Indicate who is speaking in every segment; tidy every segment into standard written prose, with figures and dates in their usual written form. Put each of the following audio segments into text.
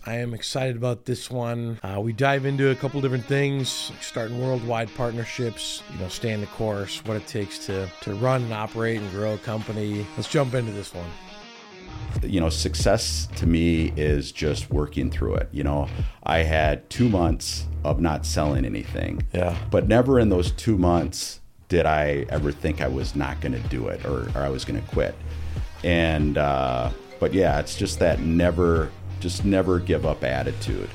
Speaker 1: I am excited about this one. We dive into a couple different things, like starting worldwide partnerships, staying the course, what it takes to run and operate and grow a company. Let's jump into this one.
Speaker 2: Success to me is just working through it. I had 2 months of not selling anything.
Speaker 1: Yeah.
Speaker 2: But never in those 2 months did I ever think I was not going to do it or I was going to quit. And, but yeah, it's just that never give up attitude.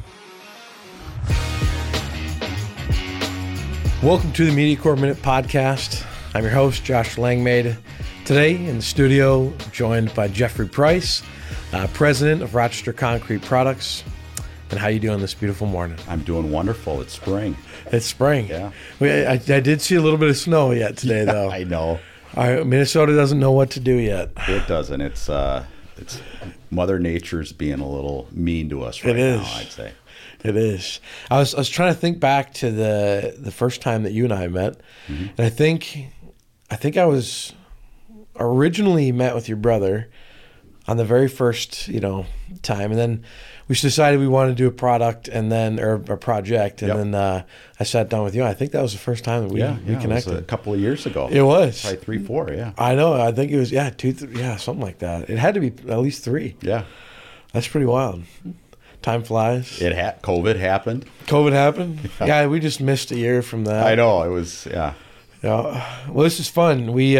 Speaker 1: Welcome to the MediaCorp Minute Podcast. I'm your host, Josh Langmaid. Today in the studio, joined by Jeffrey Price, president of Rochester Concrete Products. And how you doing this beautiful morning?
Speaker 2: I'm doing wonderful. It's spring.
Speaker 1: It's spring.
Speaker 2: Yeah.
Speaker 1: I did see a little bit of snow yet today, though.
Speaker 2: I know.
Speaker 1: Minnesota doesn't know what to do yet.
Speaker 2: It doesn't. It's Mother Nature's being a little mean to us right now, I'd say.
Speaker 1: It is. I was trying to think back to the first time that you and I met, and I think I was originally met with your brother on the very first time, and then we decided we wanted to do a project, and then I sat down with you. I think that was the first time that we connected.
Speaker 2: It was a couple of years ago.
Speaker 1: It was
Speaker 2: probably 3, 4. Yeah,
Speaker 1: I know. I think it was 2, 3, something like that. It had to be at least 3.
Speaker 2: Yeah,
Speaker 1: that's pretty wild. Time flies.
Speaker 2: COVID happened.
Speaker 1: COVID happened. Yeah, we just missed a year from that.
Speaker 2: I know. It was
Speaker 1: Well, this is fun. We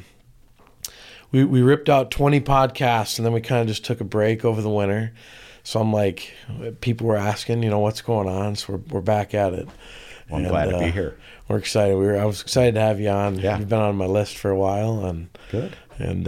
Speaker 1: ripped out 20 podcasts, and then we kind of just took a break over the winter. So I'm like, people were asking, what's going on. So we're back at it.
Speaker 2: Well, I'm glad to be here.
Speaker 1: We're excited. I was excited to have you on.
Speaker 2: Yeah.
Speaker 1: You've been on my list for a while, and
Speaker 2: good.
Speaker 1: And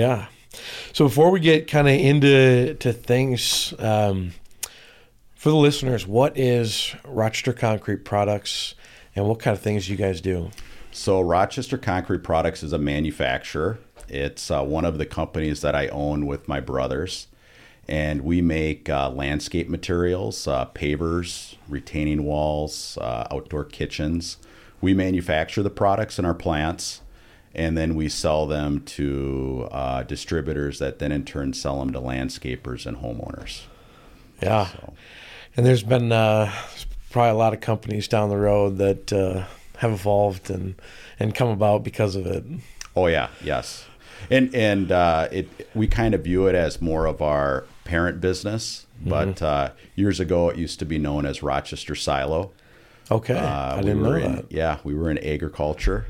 Speaker 1: so before we get kind of into things, for the listeners, what is Rochester Concrete Products, and what kind of things you guys do?
Speaker 2: So Rochester Concrete Products is a manufacturer. It's one of the companies that I own with my brothers. And we make landscape materials, pavers, retaining walls, outdoor kitchens. We manufacture the products in our plants, and then we sell them to distributors that then in turn sell them to landscapers and homeowners.
Speaker 1: Yeah. So. And there's been probably a lot of companies down the road that have evolved and come about because of it.
Speaker 2: Oh, yeah. Yes. And we kind of view it as more of our parent business, but years ago it used to be known as Rochester Silo.
Speaker 1: Okay, I didn't know that.
Speaker 2: Yeah, we were in agriculture,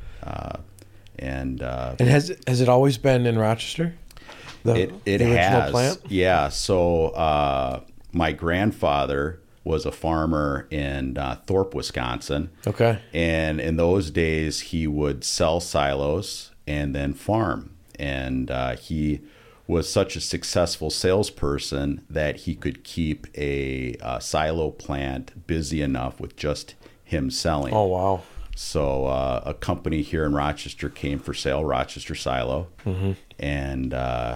Speaker 2: and
Speaker 1: has it always been in Rochester?
Speaker 2: It
Speaker 1: original
Speaker 2: has.
Speaker 1: Plant?
Speaker 2: Yeah. So my grandfather was a farmer in Thorpe, Wisconsin.
Speaker 1: Okay.
Speaker 2: And in those days, he would sell silos and then farm. And he was such a successful salesperson that he could keep a silo plant busy enough with just him selling.
Speaker 1: Oh, wow.
Speaker 2: So a company here in Rochester came for sale, Rochester Silo. And in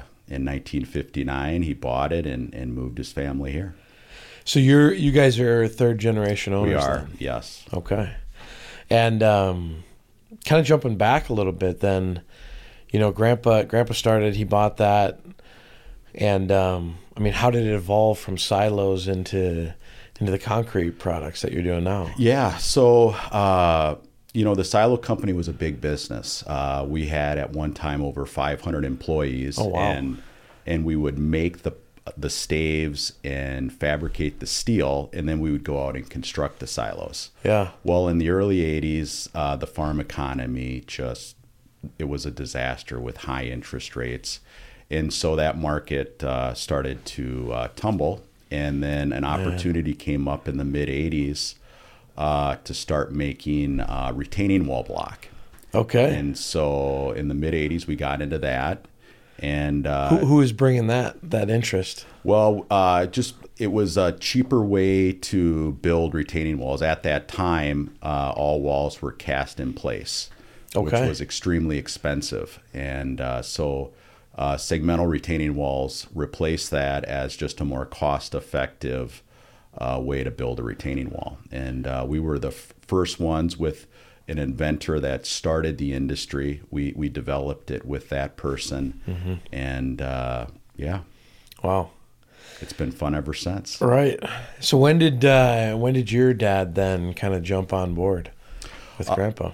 Speaker 2: 1959, he bought it and moved his family here.
Speaker 1: So you guys are third generation owners?
Speaker 2: We are,
Speaker 1: then?
Speaker 2: yes.
Speaker 1: Okay. And kind of jumping back a little bit then, Grandpa started, he bought that. And, how did it evolve from silos into the concrete products that you're doing now?
Speaker 2: Yeah. So, the silo company was a big business. We had at one time over 500 employees.
Speaker 1: Oh, wow.
Speaker 2: And we would make the staves and fabricate the steel, and then we would go out and construct the silos.
Speaker 1: Yeah.
Speaker 2: Well, in the early 80s, the farm economy it was a disaster with high interest rates. And so that market started to tumble. And then an opportunity came up in the mid-'80s to start making retaining wall block.
Speaker 1: Okay.
Speaker 2: And so in the mid-'80s, we got into that. And
Speaker 1: who is bringing that interest?
Speaker 2: Well, it was a cheaper way to build retaining walls. At that time, all walls were cast in place, which was extremely expensive. And so segmental retaining walls replaced that as just a more cost-effective way to build a retaining wall. And we were the first ones with an inventor that started the industry. We developed it with that person. And yeah.
Speaker 1: Wow.
Speaker 2: it's been fun ever since.
Speaker 1: Right. So when did your dad then kind of jump on board with Grandpa?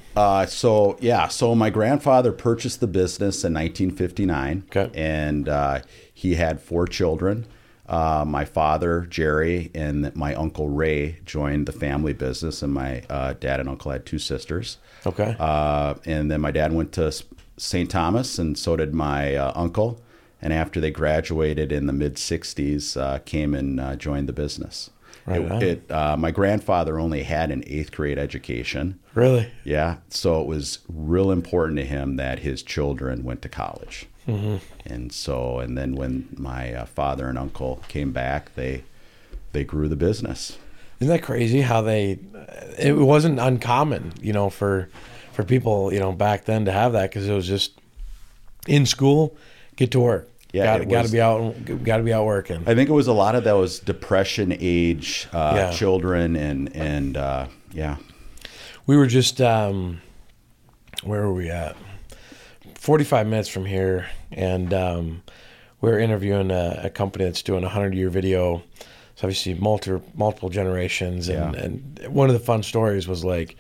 Speaker 2: So my grandfather purchased the business in 1959.
Speaker 1: Okay.
Speaker 2: And he had 4 children. My father, Jerry, and my uncle Ray joined the family business, and my dad and uncle had 2 sisters.
Speaker 1: Okay.
Speaker 2: And then my dad went to St. Thomas, and so did my uncle. And after they graduated in the mid-'60s, came and joined the business.
Speaker 1: Right
Speaker 2: my grandfather only had an 8th grade education.
Speaker 1: Really?
Speaker 2: Yeah. So it was real important to him that his children went to college. Mm-hmm. And then when my father and uncle came back, they grew the business.
Speaker 1: Isn't that crazy how it wasn't uncommon, for people, back then to have that, because it was just in school, get to work.
Speaker 2: Yeah,
Speaker 1: got to be out working.
Speaker 2: I think it was a lot of those depression age children and yeah.
Speaker 1: We were just where were we at? 45 minutes from here, and we were interviewing a company that's doing a 100-year video. So obviously multiple generations, and one of the fun stories was like,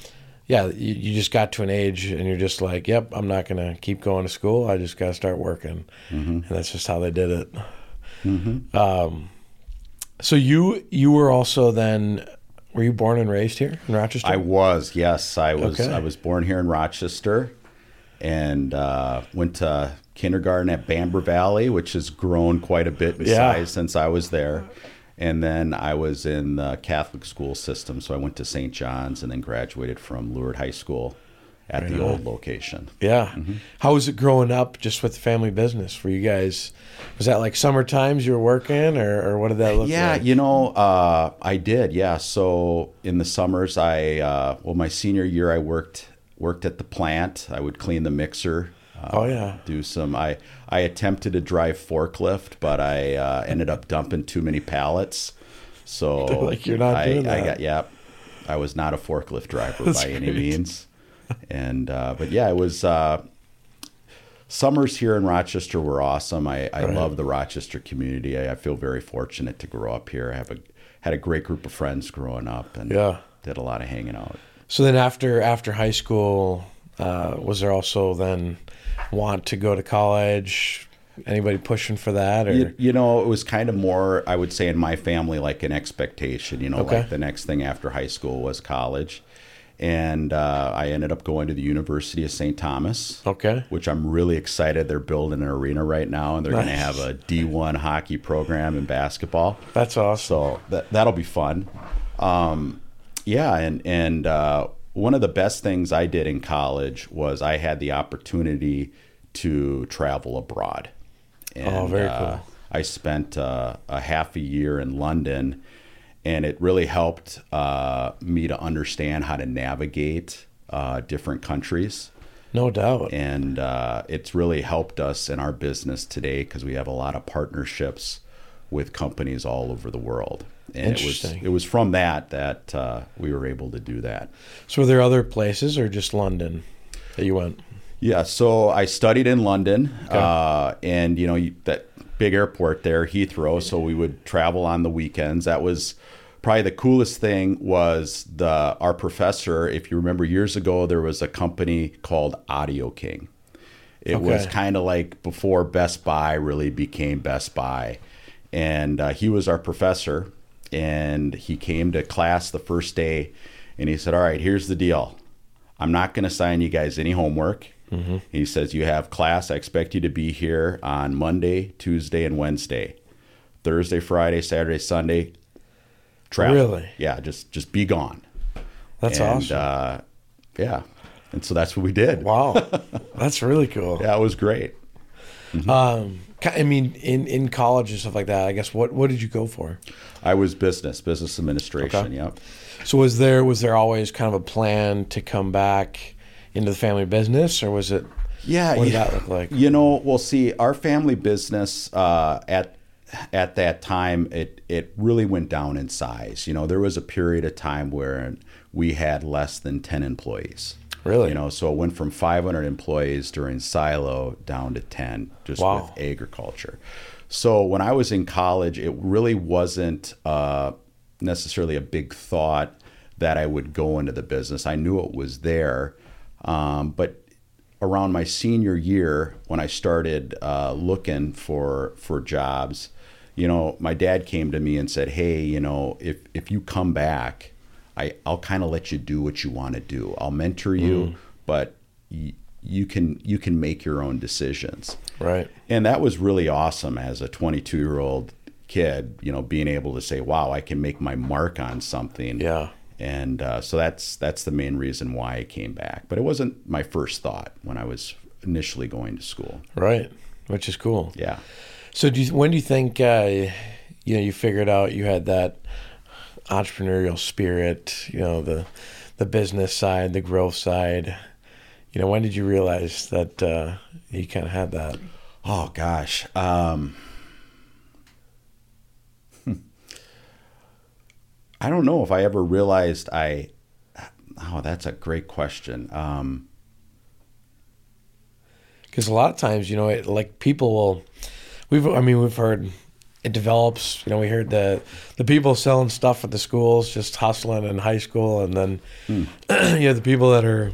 Speaker 1: you just got to an age and you're just like, yep, I'm not going to keep going to school. I just got to start working. Mm-hmm. And that's just how they did it. Mm-hmm. So you were also then, were you born and raised here in Rochester?
Speaker 2: I was, yes. I was.
Speaker 1: Okay.
Speaker 2: I was born here in Rochester, and went to kindergarten at Bamber Valley, which has grown quite a bit in size since I was there. And then I was in the Catholic school system, so I went to St. John's and then graduated from Lourdes High School at the old location.
Speaker 1: Yeah. Mm-hmm. How was it growing up just with the family business for you guys? Was that like summer times you were working, or what did that look like?
Speaker 2: Yeah, I did, yeah. So in the summers, my senior year, I worked at the plant. I would clean the mixer. Do some. I attempted to drive forklift, but I ended up dumping too many pallets. So
Speaker 1: like you're not doing that.
Speaker 2: I was not a forklift driver by any means. And but yeah, it was summers here in Rochester were awesome. I love the Rochester community. I feel very fortunate to grow up here. I had a great group of friends growing up, and did a lot of hanging out.
Speaker 1: So then after high school, was there also then want to go to college? Anybody pushing for that? Or
Speaker 2: it was kind of more, I would say, in my family, like an expectation. Like the next thing after high school was college, and I ended up going to the University of St. Thomas.
Speaker 1: Okay,
Speaker 2: which I'm really excited. They're building an arena right now, and they're going to have a D1 hockey program in basketball.
Speaker 1: That's awesome.
Speaker 2: So that'll be fun. And one of the best things I did in college was I had the opportunity to travel abroad. And,
Speaker 1: very cool.
Speaker 2: I spent a half a year in London, and it really helped me to understand how to navigate different countries.
Speaker 1: No doubt.
Speaker 2: And it's really helped us in our business today because we have a lot of partnerships with companies all over the world. And it was from that we were able to do that.
Speaker 1: So were there other places or just London that you went?
Speaker 2: Yeah, so I studied in London, and that big airport there, Heathrow. So we would travel on the weekends. That was probably the coolest thing. Was our professor? If you remember, years ago there was a company called Audio King. It was kind of like before Best Buy really became Best Buy, and he was our professor. And he came to class the first day, and he said, "All right, here's the deal. I'm not going to assign you guys any homework." Mm-hmm. He says, "You have class. I expect you to be here on Monday, Tuesday, and Wednesday. Thursday, Friday, Saturday, Sunday, travel."
Speaker 1: Really?
Speaker 2: Yeah, just be gone.
Speaker 1: That's awesome.
Speaker 2: And so that's what we did.
Speaker 1: Wow, that's really cool.
Speaker 2: Yeah, it was great.
Speaker 1: Mm-hmm. I mean, in college and stuff like that, I guess, what did you go for?
Speaker 2: I was business administration.
Speaker 1: Okay.
Speaker 2: Yep.
Speaker 1: So was there always kind of a plan to come back into the family business, or was it?
Speaker 2: Yeah.
Speaker 1: What did that look like?
Speaker 2: We'll see. Our family business at that time, it really went down in size. There was a period of time where we had less than 10 employees.
Speaker 1: Really?
Speaker 2: So it went from 500 employees during silo down to 10 just with agriculture. So when I was in college, it really wasn't necessarily a big thought that I would go into the business. I knew it was there, but around my senior year, when I started looking for jobs, my dad came to me and said, "Hey, if you come back, I'll kind of let you do what you want to do. I'll mentor you, but you can make your own decisions."
Speaker 1: Right.
Speaker 2: And that was really awesome as a 22-year-old kid, being able to say, "Wow, I can make my mark on something."
Speaker 1: Yeah.
Speaker 2: And so that's the main reason why I came back. But it wasn't my first thought when I was initially going to school.
Speaker 1: Right. Which is cool.
Speaker 2: Yeah.
Speaker 1: So when do you think you figured out you had that entrepreneurial spirit, the business side, the growth side? When did you realize that you kind of had that?
Speaker 2: Oh gosh. I don't know if I ever realized that's a great question.
Speaker 1: Because a lot of times, like people will, we've heard it develops, we heard the people selling stuff at the schools, just hustling in high school. And then the people that are,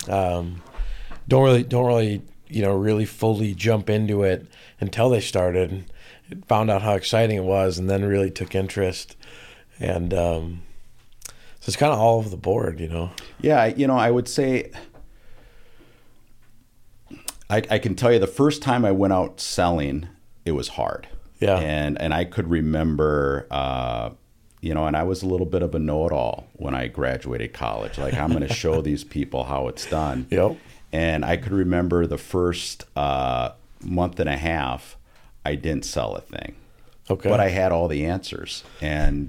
Speaker 1: don't really, really fully jump into it until they started, found out how exciting it was, and then really took interest. And so it's kind of all over the board,
Speaker 2: Yeah, I would say I can tell you the first time I went out selling, it was hard.
Speaker 1: Yeah.
Speaker 2: And I could remember, and I was a little bit of a know-it-all when I graduated college. Like, I'm going to show these people how it's done.
Speaker 1: Yep.
Speaker 2: And I could remember the first month and a half, I didn't sell a thing.
Speaker 1: Okay.
Speaker 2: But I had all the answers. And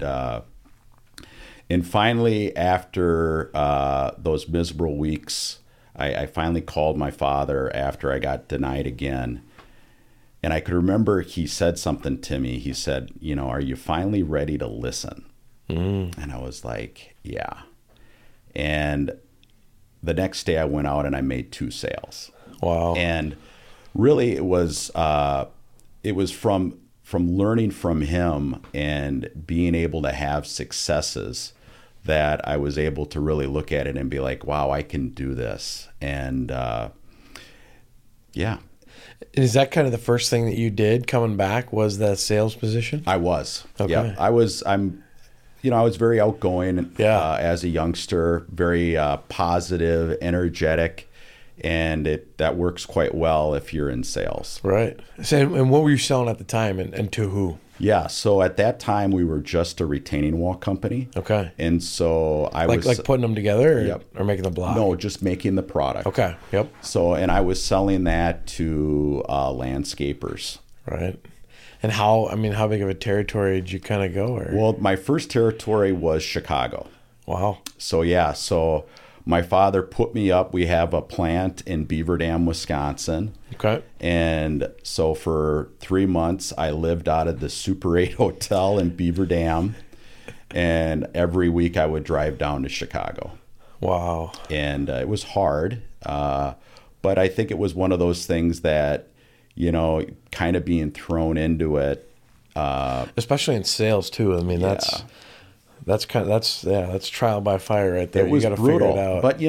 Speaker 2: finally, after those miserable weeks, I finally called my father after I got denied again. And I could remember he said something to me. He said, "Are you finally ready to listen?" And I was like, "Yeah." And the next day I went out and I made 2 sales.
Speaker 1: Wow.
Speaker 2: And really it was from learning from him and being able to have successes that I was able to really look at it and be like, wow, I can do this. And yeah.
Speaker 1: Is that kind of the first thing that you did coming back, was that sales position?
Speaker 2: I was.
Speaker 1: Okay.
Speaker 2: Yeah. I was very outgoing as a youngster, very positive, energetic, and that works quite well if you're in sales.
Speaker 1: Right. So, and what were you selling at the time, and to who?
Speaker 2: Yeah. So at that time, we were just a retaining wall company.
Speaker 1: Okay.
Speaker 2: And so I was
Speaker 1: like putting them together, or,
Speaker 2: Yep.
Speaker 1: or making the block?
Speaker 2: No, just making the product.
Speaker 1: Okay. Yep.
Speaker 2: So, and I was selling that to landscapers.
Speaker 1: Right. And how big of a territory did you kind of go? Or?
Speaker 2: Well, my first territory was Chicago.
Speaker 1: Wow.
Speaker 2: So yeah, so my father put me up. We have a plant in Beaver Dam, Wisconsin.
Speaker 1: Okay.
Speaker 2: And so for 3 months, I lived out of the Super 8 hotel in Beaver Dam. And every week I would drive down to Chicago.
Speaker 1: Wow.
Speaker 2: And it was hard. But I think it was one of those things that, kind of being thrown into it.
Speaker 1: Especially in sales too. I mean, that's trial by fire right there.
Speaker 2: It was
Speaker 1: you got to
Speaker 2: brutal,
Speaker 1: figure it out.
Speaker 2: but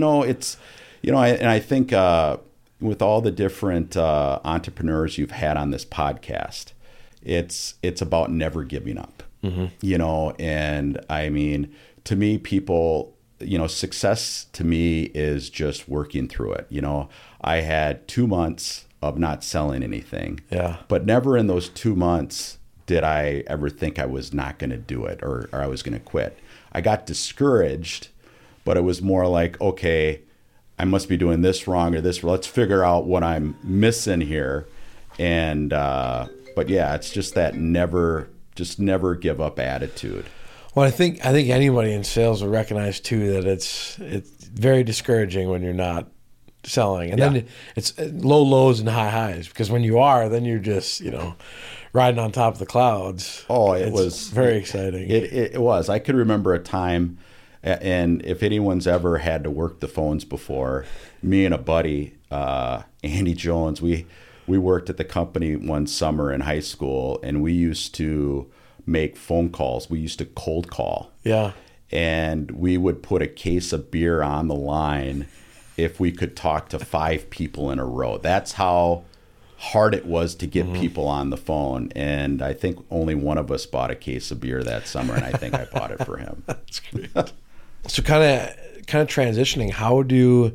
Speaker 2: I think with all the different entrepreneurs you've had on this podcast, it's about never giving up. Mm-hmm. And I mean, to me, people, success to me is just working through it. I had 2 months of not selling anything.
Speaker 1: Yeah.
Speaker 2: But never in those 2 months did I ever think I was not going to do it or I was going to quit. I got discouraged, but it was more like, okay, I must be doing this wrong or this. Let's figure out what I'm missing here. And, but yeah, it's just that never give up attitude.
Speaker 1: Well, I think anybody in sales will recognize too that it's very discouraging when you're not selling, and then it's low lows and high highs, because when you are, then you're just riding on top of the clouds.
Speaker 2: Oh,
Speaker 1: it was very exciting.
Speaker 2: It was. I could remember a time, and if anyone's ever had to work the phones before, me and a buddy, Andy Jones, we we worked at the company one summer in high school, and we used to make phone calls. We used to cold call.
Speaker 1: Yeah.
Speaker 2: And we would put a case of beer on the line if we could talk to 5 people in a row. That's how hard it was to get people on the phone. And I think only one of us bought a case of beer that summer, and I think I bought it for him.
Speaker 1: That's great. So kind of transitioning, how does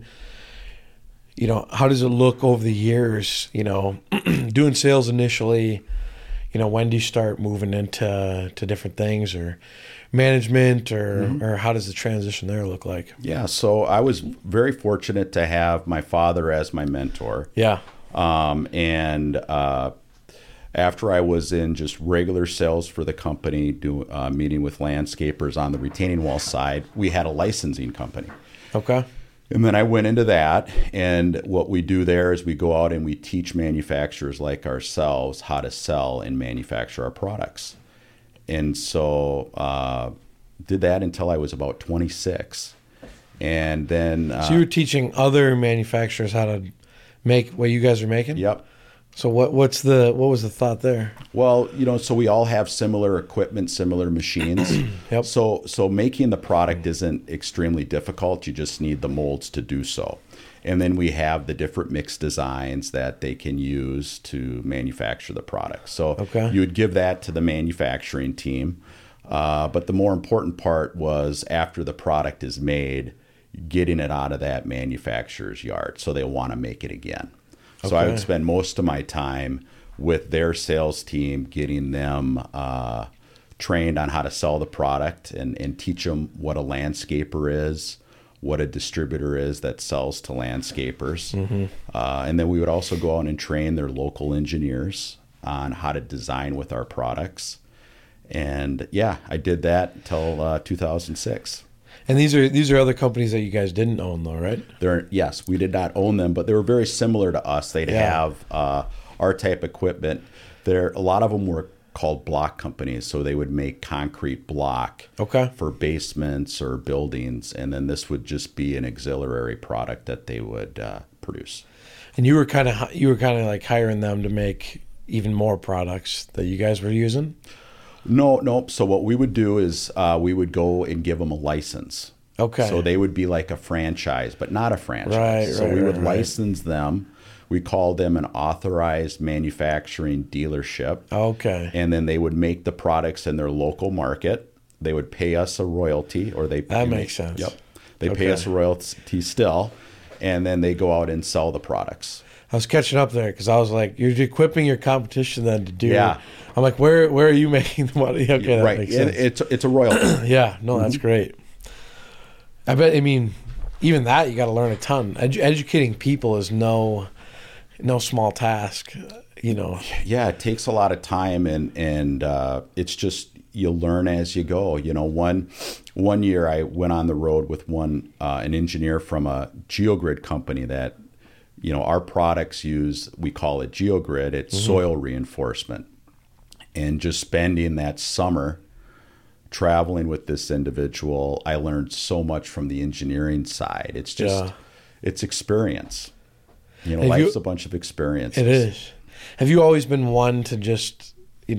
Speaker 1: it look over the years, doing sales initially, when do you start moving into different things or management or how does the transition there look like?
Speaker 2: Yeah, so I was very fortunate to have my father as my mentor.
Speaker 1: Yeah.
Speaker 2: After I was in just regular sales for the company, meeting with landscapers on the retaining wall side, we had a licensing company.
Speaker 1: Okay.
Speaker 2: And then I went into that, and what we do there is we go out and we teach manufacturers like ourselves how to sell and manufacture our products. And so did that until I was about 26. And then...
Speaker 1: so you were teaching other manufacturers how to make what you guys are making?
Speaker 2: Yep.
Speaker 1: So what was the thought there?
Speaker 2: Well, so we all have similar equipment, similar machines.
Speaker 1: Yep.
Speaker 2: So making the product isn't extremely difficult. You just need the molds to do so. And then we have the different mix designs that they can use to manufacture the product. So you would give that to the manufacturing team. But the more important part was after the product is made, getting it out of that manufacturer's yard so they want to make it again. So I would spend most of my time with their sales team, getting them trained on how to sell the product and teach them what a landscaper is, what a distributor is that sells to landscapers. And then we would also go out and train their local engineers on how to design with our products. And yeah, I did that until 2006.
Speaker 1: And these are other companies that you guys didn't own, though, right?
Speaker 2: Yes, we did not own them, but they were very similar to us. They'd have our type equipment. A lot of them were called block companies, so they would make concrete block for basements or buildings, and then this would just be an auxiliary product that they would produce.
Speaker 1: And you were kind of like hiring them to make even more products that you guys were using?
Speaker 2: No. So what we would do is we would go and give them a license.
Speaker 1: Okay.
Speaker 2: So they would be like a franchise, but not a franchise. So we would license them. We called them an authorized manufacturing dealership.
Speaker 1: Okay.
Speaker 2: And then they would make the products in their local market. They would pay us a royalty, or
Speaker 1: that makes sense.
Speaker 2: Yep. They pay us a royalty still, and then they go out and sell the products.
Speaker 1: I was catching up there because I was like, you're equipping your competition then to do.
Speaker 2: Yeah.
Speaker 1: I'm like, where are you making the money? Okay, that makes sense.
Speaker 2: It's a royalty.
Speaker 1: Yeah, no, that's great. I bet. I mean, even that you got to learn a ton. Educating people is no small task.
Speaker 2: Yeah, it takes a lot of time, and it's just you learn as you go. One year I went on the road with an engineer from a GeoGrid company that. Our products we call it GeoGrid, it's soil reinforcement. And just spending that summer traveling with this individual, I learned so much from the engineering side. It's just, it's experience. Life's a bunch of experiences.
Speaker 1: It is. Have you always been one to just,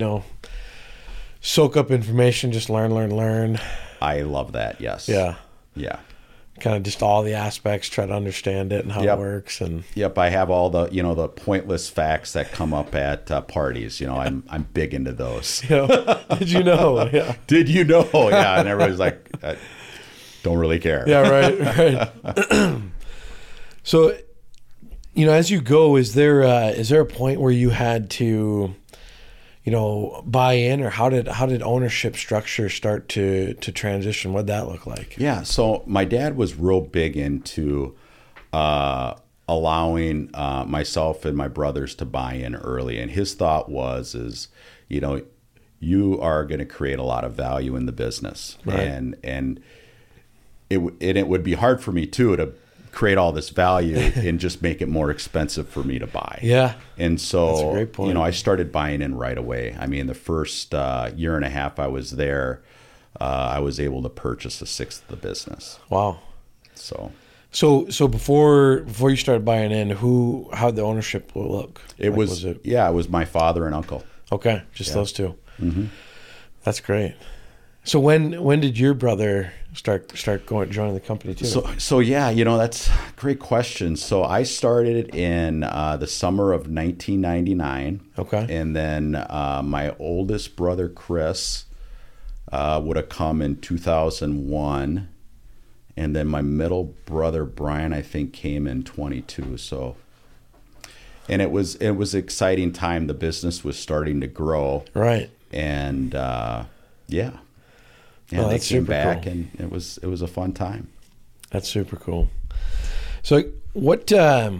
Speaker 1: soak up information, just learn?
Speaker 2: I love that, yes.
Speaker 1: Yeah.
Speaker 2: Yeah.
Speaker 1: Kind of just all the aspects, try to understand it and how it works. And
Speaker 2: I have all the the pointless facts that come up at parties. I'm big into those.
Speaker 1: Did you know? Yeah.
Speaker 2: Did you know? Yeah, and everybody's like, I don't really care.
Speaker 1: Yeah, right. So, as you go, is there a point where you had to, buy in, or how did ownership structure start to transition? What'd that look like?
Speaker 2: Yeah, so my dad was real big into allowing myself and my brothers to buy in early, and his thought is, you are going to create a lot of value in the business,
Speaker 1: right.
Speaker 2: and it would be hard for me too to create all this value and just make it more expensive for me to buy.
Speaker 1: Yeah.
Speaker 2: And so,
Speaker 1: that's a great point.
Speaker 2: I started buying in right away. I mean, the first year and a half I was there, I was able to purchase a sixth of the business.
Speaker 1: Wow.
Speaker 2: So
Speaker 1: So before you started buying in, how'd the ownership look?
Speaker 2: It was it was my father and uncle.
Speaker 1: Okay, just those two. Mm-hmm. That's great. So when did your brother start joining the company too?
Speaker 2: So yeah, that's a great question. So I started in the summer of 1999.
Speaker 1: Okay.
Speaker 2: And then my oldest brother Chris would have come in 2001. And then my middle brother Brian, I think, came in 22. So, and it was an exciting time. The business was starting to grow.
Speaker 1: Right.
Speaker 2: And yeah, they came back, cool. And it was a fun time.
Speaker 1: That's super cool. So what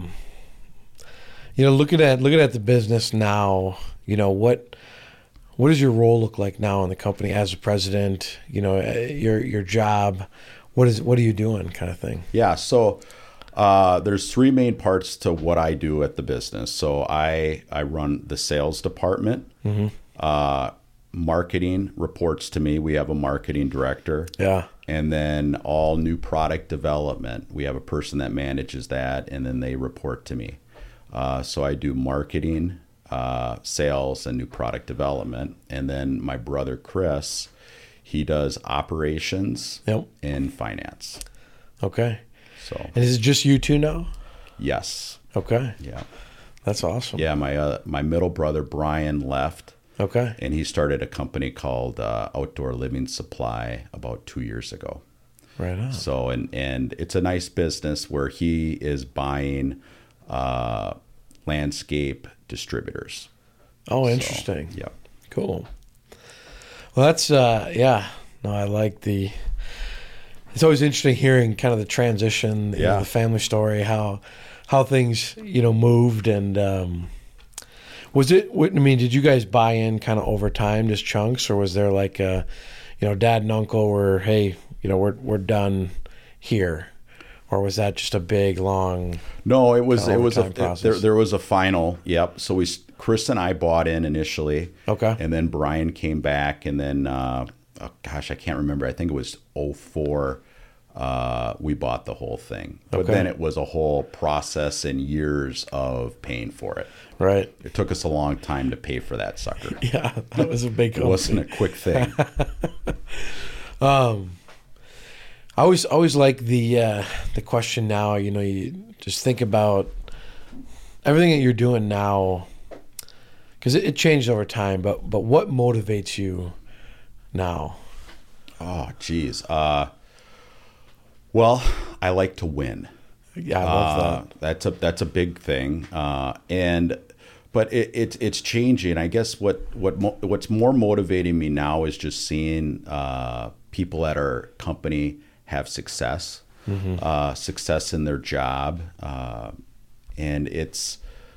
Speaker 1: looking at the business now, what does your role look like now in the company as a president? Your job. What are you doing, kind of thing?
Speaker 2: Yeah, so there's three main parts to what I do at the business. So I run the sales department. Mm-hmm. Marketing reports to me. We have a marketing director.
Speaker 1: Yeah.
Speaker 2: And then all new product development, we have a person that manages that, and then they report to me. So I do marketing, sales, and new product development. And then my brother Chris, he does operations and finance.
Speaker 1: Okay.
Speaker 2: So.
Speaker 1: And is it just you two now?
Speaker 2: Yes.
Speaker 1: Okay.
Speaker 2: Yeah.
Speaker 1: That's awesome.
Speaker 2: Yeah, my middle brother Brian left.
Speaker 1: Okay.
Speaker 2: And he started a company called Outdoor Living Supply about 2 years ago.
Speaker 1: Right on.
Speaker 2: So and it's a nice business where he is buying landscape distributors.
Speaker 1: Oh, interesting.
Speaker 2: So, yeah.
Speaker 1: Cool. Well, that's yeah. No, I like it's always interesting hearing kind of the transition, the family story, how things moved, and did you guys buy in kind of over time, just chunks, or was there like dad and uncle were, hey, we're done here, or was that just a big long?
Speaker 2: No, there was a final. Yep. So Chris and I bought in initially.
Speaker 1: Okay.
Speaker 2: And then Brian came back, and then I can't remember. I think it was 2004. We bought the whole thing, but then it was a whole process and years of paying for it.
Speaker 1: Right.
Speaker 2: It took us a long time to pay for that sucker.
Speaker 1: Yeah, that was a big.
Speaker 2: It wasn't a quick thing.
Speaker 1: I always like the question now. You just think about everything that you're doing now, because it changed over time. But what motivates you now?
Speaker 2: Oh, geez. Well, I like to win.
Speaker 1: Yeah, I love
Speaker 2: that. That's a big thing. But it's changing. I guess what's more motivating me now is just seeing people at our company have success, success in their job, and it's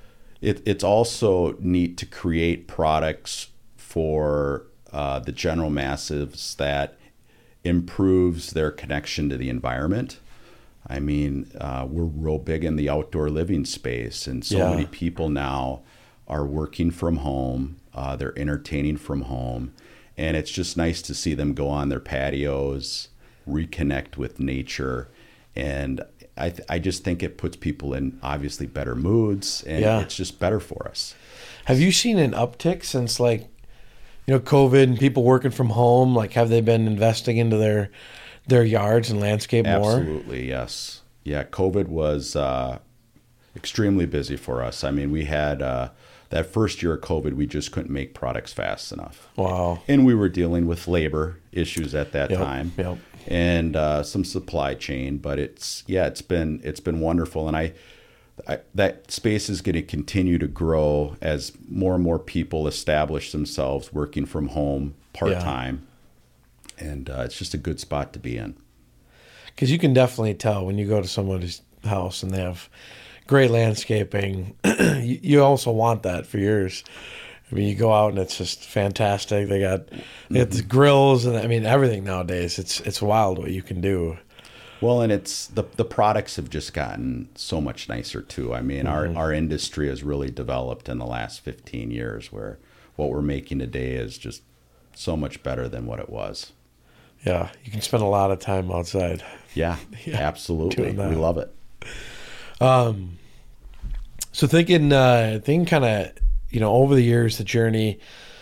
Speaker 2: also neat to create products for the general masses that improves their connection to the environment. I mean, we're real big in the outdoor living space, and so many people now are working from home. They're entertaining from home, and it's just nice to see them go on their patios, reconnect with nature, and I just think it puts people in obviously better moods, and it's just better for us.
Speaker 1: Have you seen an uptick since COVID and people working from home? Like, have they been investing into their yards and landscape more?
Speaker 2: Absolutely, yes. Yeah, COVID was extremely busy for us. I mean, we had that first year of COVID, we just couldn't make products fast enough.
Speaker 1: Wow.
Speaker 2: And we were dealing with labor issues at that time.
Speaker 1: Yep.
Speaker 2: And some supply chain, but it's been wonderful, and I that space is going to continue to grow as more and more people establish themselves working from home part-time. And it's just a good spot to be in.
Speaker 1: Because you can definitely tell when you go to somebody's house and they have great landscaping, you also want that for yours. I mean, you go out and it's just fantastic. They got the grills and everything nowadays. It's wild what you can do.
Speaker 2: Well, and it's the products have just gotten so much nicer too. I mean, our industry has really developed in the last 15 years, where what we're making today is just so much better than what it was.
Speaker 1: Yeah, you can spend a lot of time outside.
Speaker 2: Yeah,
Speaker 1: Yeah,
Speaker 2: absolutely.
Speaker 1: doing that.
Speaker 2: We love it.
Speaker 1: So thinking kind of, over the years, the journey,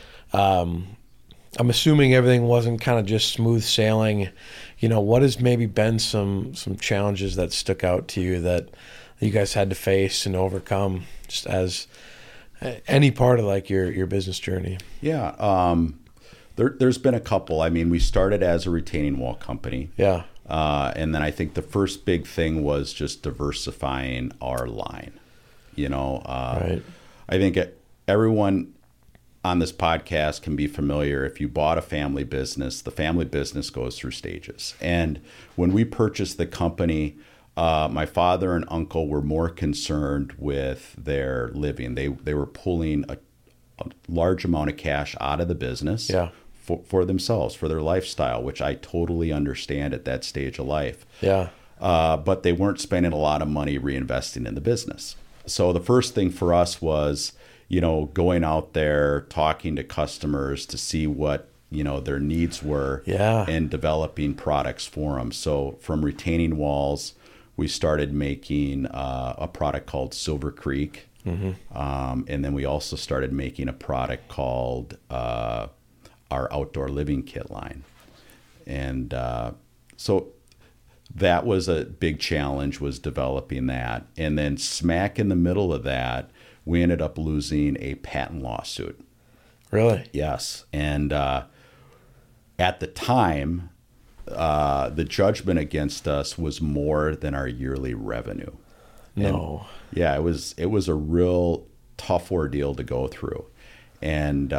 Speaker 1: I'm assuming everything wasn't kind of just smooth sailing. What has maybe been some challenges that stuck out to you that you guys had to face and overcome just as any part of like your business journey?
Speaker 2: Yeah. There's been a couple. I mean, we started as a retaining wall company.
Speaker 1: Yeah.
Speaker 2: And then I think the first big thing was just diversifying our line.
Speaker 1: Right.
Speaker 2: I think everyone on this podcast can be familiar. If you bought a family business, the family business goes through stages. And when we purchased the company, my father and uncle were more concerned with their living. They were pulling a large amount of cash out of the business.
Speaker 1: Yeah.
Speaker 2: For themselves, for their lifestyle, which I totally understand at that stage of life.
Speaker 1: Yeah.
Speaker 2: But they weren't spending a lot of money reinvesting in the business. So the first thing for us was, going out there, talking to customers to see what, their needs were,
Speaker 1: Yeah.
Speaker 2: and developing products for them. So from retaining walls, we started making a product called Silver Creek. Mm-hmm. And then we also started making a product called our outdoor living kit line. And so that was a big challenge, was developing that. And then smack in the middle of that, we ended up losing a patent lawsuit.
Speaker 1: Really?
Speaker 2: Yes. And at the time, the judgment against us was more than our yearly revenue.
Speaker 1: No.
Speaker 2: And, yeah, it was a real tough ordeal to go through. And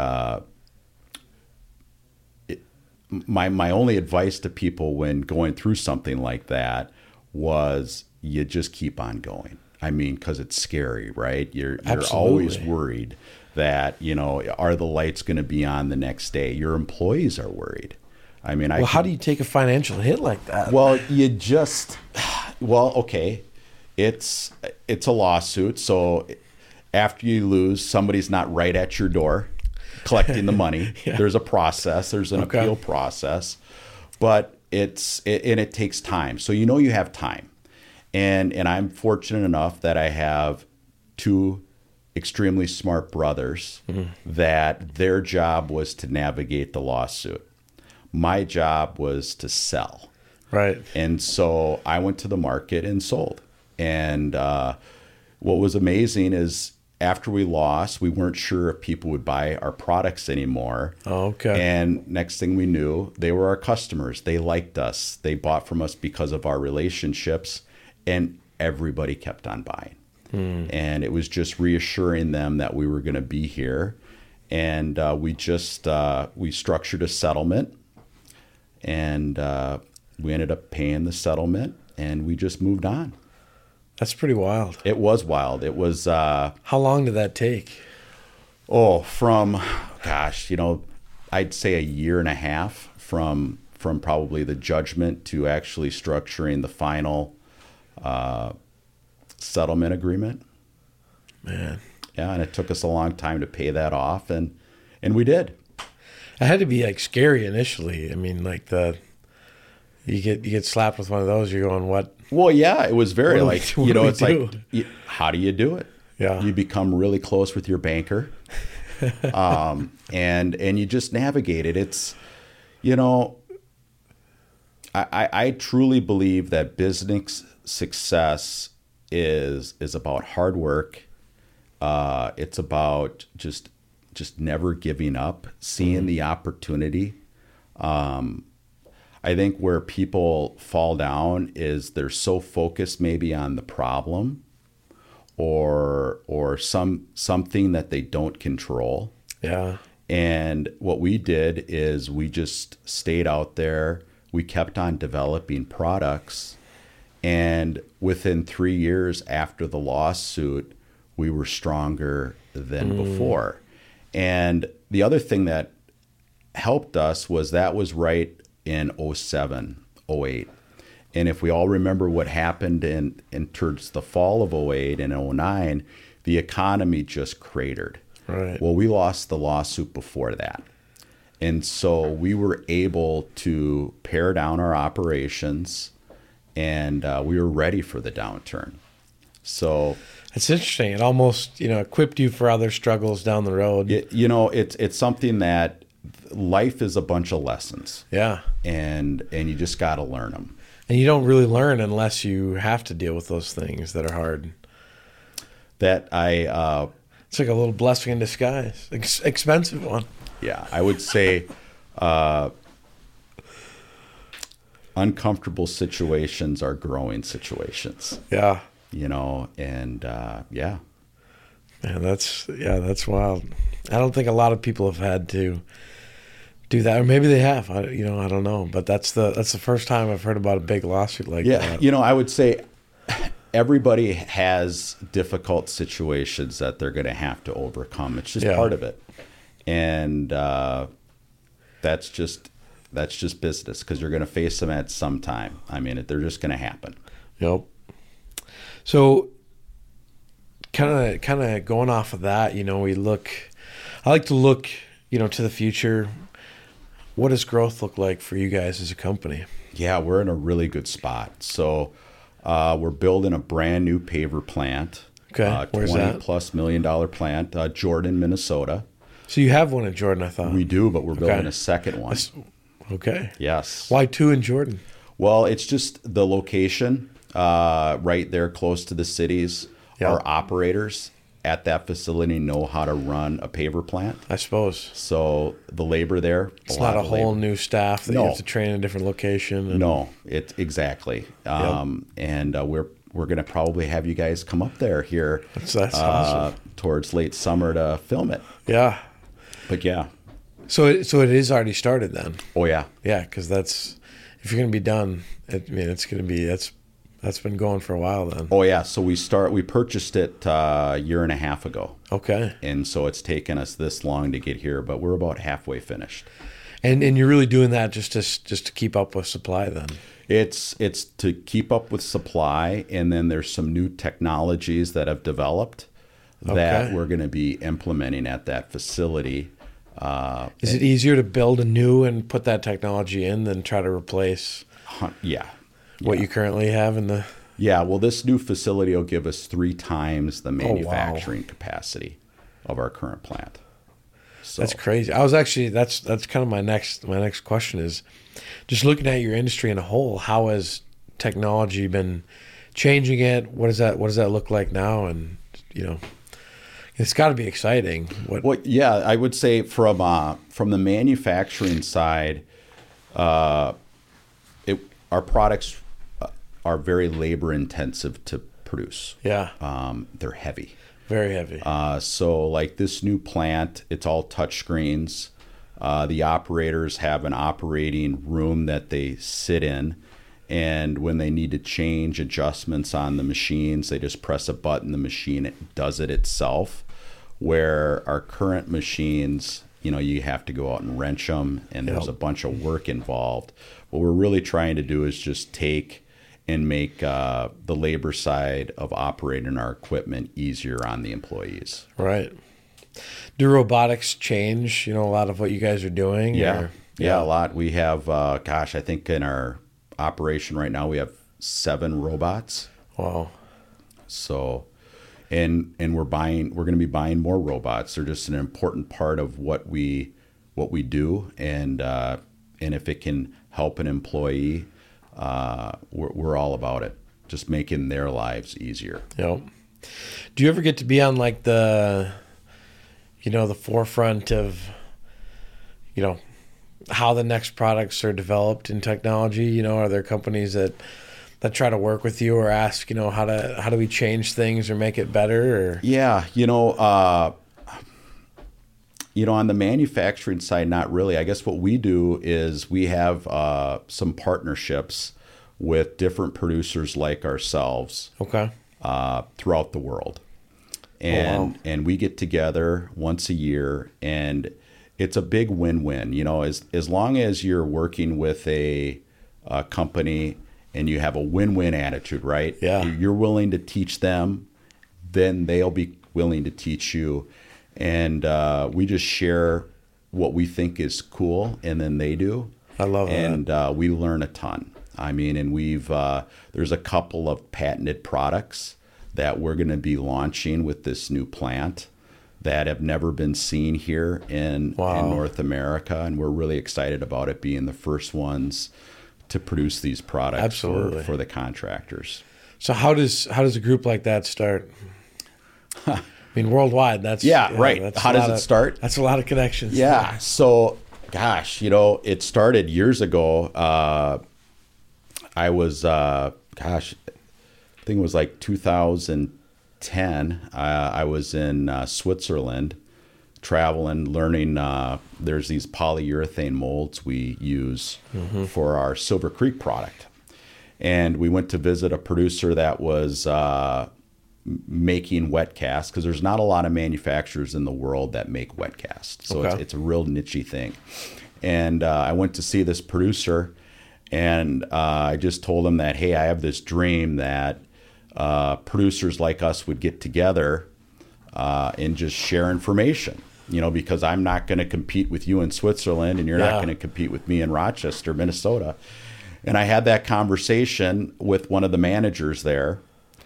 Speaker 2: my only advice to people when going through something like that was you just keep on going. I mean, because it's scary, right? You're always worried that, are the lights going to be on the next day? Your employees are worried. I mean,
Speaker 1: how do you take a financial hit like that?
Speaker 2: Well, okay, it's a lawsuit. So after you lose, somebody's not right at your door collecting the money.
Speaker 1: Yeah.
Speaker 2: There's a process. There's an appeal process, but it takes time. So you have time, and I'm fortunate enough that I have two extremely smart brothers that their job was to navigate the lawsuit. My job was to sell.
Speaker 1: Right.
Speaker 2: And so I went to the market and sold. And what was amazing is after we lost, we weren't sure if people would buy our products anymore.
Speaker 1: Oh, okay.
Speaker 2: And next thing we knew, they were our customers. They liked us. They bought from us because of our relationships, and everybody kept on buying. And it was just reassuring them that we were going to be here. And we structured a settlement, and we ended up paying the settlement, and we just moved on.
Speaker 1: That's pretty wild.
Speaker 2: It was wild. It was.
Speaker 1: How long did that take?
Speaker 2: I'd say a year and a half from probably the judgment to actually structuring the final settlement agreement.
Speaker 1: Man.
Speaker 2: Yeah, and it took us a long time to pay that off, and we did.
Speaker 1: It had to be like scary initially. I mean, like you get slapped with one of those, you're going, what?
Speaker 2: Well, yeah, it was very it's
Speaker 1: do?
Speaker 2: like, how do you do it?
Speaker 1: Yeah.
Speaker 2: You become really close with your banker, and you just navigate it. It's, I truly believe that business success is about hard work. It's about just never giving up, seeing the opportunity. I think where people fall down is they're so focused maybe on the problem or something that they don't control.
Speaker 1: Yeah.
Speaker 2: And what we did is we just stayed out there. We kept on developing products. And within 3 years after the lawsuit, we were stronger than before. And the other thing that helped us was right in 07, 08. And if we all remember what happened in towards the fall of 08 and 09, the economy just cratered.
Speaker 1: Right.
Speaker 2: Well, we lost the lawsuit before that. And so we were able to pare down our operations, and we were ready for the downturn. So
Speaker 1: it's interesting. It almost, equipped you for other struggles down the road.
Speaker 2: It's something that life is a bunch of lessons.
Speaker 1: Yeah.
Speaker 2: And you just got to learn them.
Speaker 1: And you don't really learn unless you have to deal with those things that are hard.
Speaker 2: That
Speaker 1: it's like a little blessing in disguise. Expensive one.
Speaker 2: Yeah, I would say uncomfortable situations are growing situations.
Speaker 1: Yeah.
Speaker 2: And yeah.
Speaker 1: Man, that's wild. I don't think a lot of people have had to do that, or maybe they have. I don't know. But that's the first time I've heard about a big lawsuit like that.
Speaker 2: Yeah, I would say everybody has difficult situations that they're going to have to overcome. It's just part of it. And that's just business, because you're going to face them at some time. I mean, they're just going to happen.
Speaker 1: Yep. So, kind of going off of that, I like to look, to the future. What does growth look like for you guys as a company?
Speaker 2: Yeah, we're in a really good spot. So, we're building a brand new paver plant.
Speaker 1: Okay, where's that?
Speaker 2: $20+ million plant, Jordan, Minnesota.
Speaker 1: So you have one in Jordan, I thought.
Speaker 2: We do, but we're building a second one.
Speaker 1: Okay.
Speaker 2: Yes.
Speaker 1: Why 2 in Jordan?
Speaker 2: Well, it's just the location, right there close to the cities.
Speaker 1: Yep.
Speaker 2: Our operators at that facility know how to run a paver plant.
Speaker 1: I suppose.
Speaker 2: So the labor there.
Speaker 1: It's not a whole new staff that you have to train in a different location.
Speaker 2: No, it's exactly. And we're going to probably have you guys come up there here.
Speaker 1: That's awesome.
Speaker 2: Towards late summer to film it.
Speaker 1: Yeah.
Speaker 2: But yeah.
Speaker 1: So it is already started then.
Speaker 2: Oh yeah.
Speaker 1: Yeah, because if you're going to be done, it's going to be that's been going for a while then.
Speaker 2: Oh yeah. So we purchased it a year and a half ago.
Speaker 1: Okay.
Speaker 2: And so it's taken us this long to get here, but we're about halfway finished.
Speaker 1: And you're really doing that just to keep up with supply then.
Speaker 2: It's to keep up with supply, and then there's some new technologies that have developed that we're going to be implementing at that facility.
Speaker 1: Is it easier to build a new and put that technology in than try to replace what you currently have in the...
Speaker 2: Yeah, well, this new facility will give us 3 times the manufacturing capacity of our current plant. So.
Speaker 1: That's crazy. I was actually, that's kind of my next question is just looking at your industry in a whole, how has technology been changing it? What does that look like now? And, it's got to be exciting.
Speaker 2: Well, yeah, I would say from the manufacturing side, our products are very labor intensive to produce.
Speaker 1: Yeah.
Speaker 2: They're heavy.
Speaker 1: Very heavy.
Speaker 2: So like this new plant, it's all touch screens. The operators have an operating room that they sit in. And when they need to change adjustments on the machines, they just press a button, the machine does it itself. Where our current machines, you have to go out and wrench them, and there's a bunch of work involved. What we're really trying to do is just take and make the labor side of operating our equipment easier on the employees.
Speaker 1: Right. Do robotics change, a lot of what you guys are doing?
Speaker 2: Yeah, a lot. We have, I think in our operation right now we have 7 robots.
Speaker 1: Wow.
Speaker 2: So, and we're going to be buying more robots. They're just an important part of what we do, and if it can help an employee, we're all about it. Just making their lives easier.
Speaker 1: Yep. Do you ever get to be on like the forefront of, how the next products are developed in technology? Are there companies that try to work with you or ask, how do we change things or make it better? Or?
Speaker 2: Yeah, on the manufacturing side, not really. I guess what we do is we have some partnerships with different producers like ourselves.
Speaker 1: Okay.
Speaker 2: Throughout the world. And we get together once a year, and it's a big win-win. As long as you're working with a company and you have a win-win attitude, right?
Speaker 1: Yeah.
Speaker 2: You're willing to teach them, then they'll be willing to teach you. And we just share what we think is cool, and then they do.
Speaker 1: I love that.
Speaker 2: And we learn a ton. I mean, and we've there's a couple of patented products that we're going to be launching with this new plant that have never been seen here in North America, and we're really excited about it being the first ones to produce these products for the contractors.
Speaker 1: So how does a group like that start? I mean, worldwide. That's
Speaker 2: right.
Speaker 1: That's
Speaker 2: how does it start?
Speaker 1: That's a lot of connections.
Speaker 2: Yeah. So, gosh, you know, it started years ago. I was, I think it was like 2010. I was in Switzerland, traveling, learning. There's these polyurethane molds we use for our Silver Creek product. And we went to visit a producer that was making wet casts, because there's not a lot of manufacturers in the world that make wet casts. So it's a real niche-y thing. And I went to see this producer, and I just told him that, hey, I have this dream that producers like us would get together and just share information, you know, because I'm not going to compete with you in Switzerland, and you're not going to compete with me in Rochester, Minnesota. And I had that conversation with one of the managers there.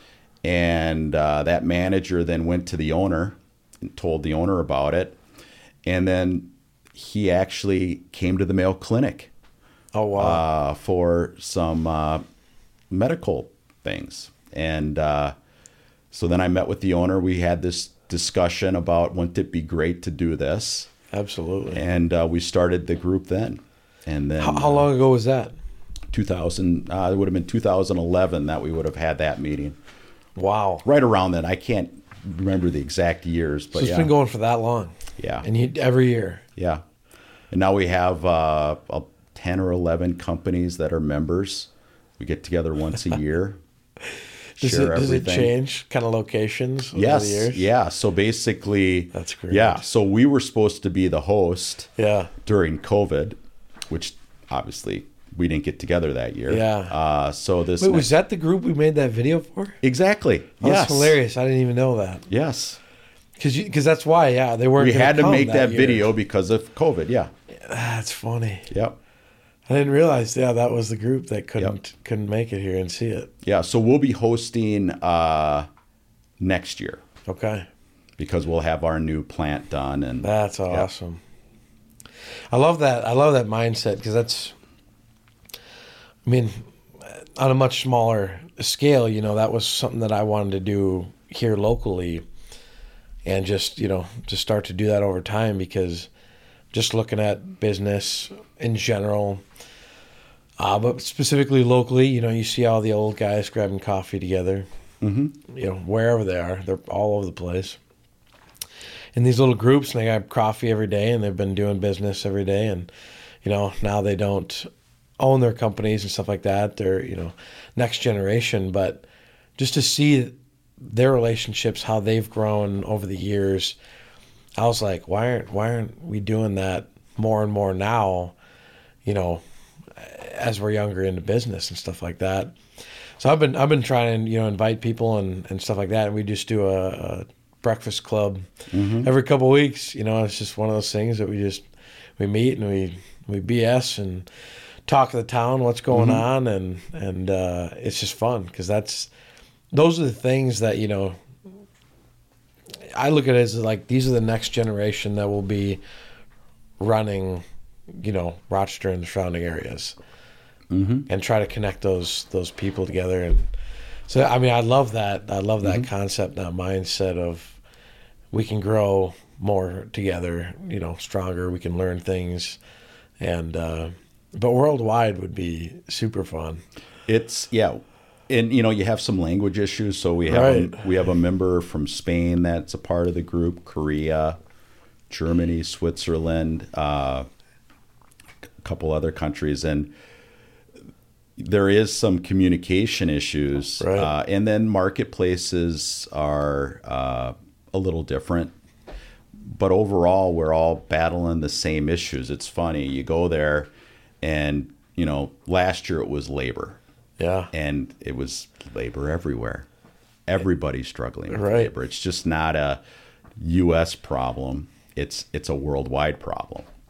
Speaker 2: And that manager then went to the owner and told the owner about it. And then he actually came to the Mayo Clinic for some medical things. And so then I met with the owner. We had this discussion about, wouldn't it be great to do this?
Speaker 1: Absolutely.
Speaker 2: And we started the group then. And then
Speaker 1: how long ago was that?
Speaker 2: 2000. It would have been 2011 that we would have had that meeting.
Speaker 1: Wow.
Speaker 2: Right around then. I can't remember the exact years, but
Speaker 1: so it's been going for that long.
Speaker 2: Yeah.
Speaker 1: And every year.
Speaker 2: Yeah. And now we have 10 or 11 companies that are members. We get together once a year.
Speaker 1: Does it change kind of locations over the years?
Speaker 2: Yeah. So basically,
Speaker 1: that's great.
Speaker 2: Yeah. So we were supposed to be the host during COVID, which obviously we didn't get together that year.
Speaker 1: Yeah.
Speaker 2: Wait,
Speaker 1: was that the group we made that video for?
Speaker 2: Exactly.
Speaker 1: Oh, yes. That's hilarious. I didn't even know that.
Speaker 2: Yes.
Speaker 1: Because that's why, they weren't.
Speaker 2: We had to make that video because of COVID. Yeah.
Speaker 1: That's funny.
Speaker 2: Yep.
Speaker 1: I didn't realize. Yeah, that was the group that couldn't make it here and see it.
Speaker 2: Yeah. So we'll be hosting next year.
Speaker 1: Okay.
Speaker 2: Because we'll have our new plant done, and
Speaker 1: that's awesome. Yeah. I love that. I love that mindset, because that's. I mean, on a much smaller scale, you know, that was something that I wanted to do here locally, and just start to do that over time, because just looking at business in general, but specifically locally, you know, you see all the old guys grabbing coffee together, you know, wherever they are, they're all over the place. In these little groups, and they have coffee every day, and they've been doing business every day, and, you know, now they don't own their companies and stuff like that. They're, you know, next generation, but just to see their relationships, how they've grown over the years, I was like, why aren't we doing that more and more now, you know, as we're younger into business and stuff like that. So I've been trying to, you know, invite people and stuff like that, and we just do a breakfast club every couple of weeks. You know, it's just one of those things that we meet and we BS and talk of the town, what's going on, and it's just fun, because those are the things that, you know, I look at it as like, these are the next generation that will be running, you know, Rochester and the surrounding areas, and try to connect those people together. And so, I mean, I love that concept, that mindset of we can grow more together, you know, stronger, we can learn things, and but worldwide would be super fun.
Speaker 2: And, you know, you have some language issues. So we have a member from Spain that's a part of the group, Korea, Germany, Switzerland, a couple other countries. And there is some communication issues.
Speaker 1: Right.
Speaker 2: And then marketplaces are a little different. But overall, we're all battling the same issues. It's funny. You go there and, you know, last year it was labor.
Speaker 1: Yeah.
Speaker 2: And it was labor everywhere. Everybody's struggling with
Speaker 1: right.
Speaker 2: labor. It's just not a U.S. problem. It's a worldwide problem.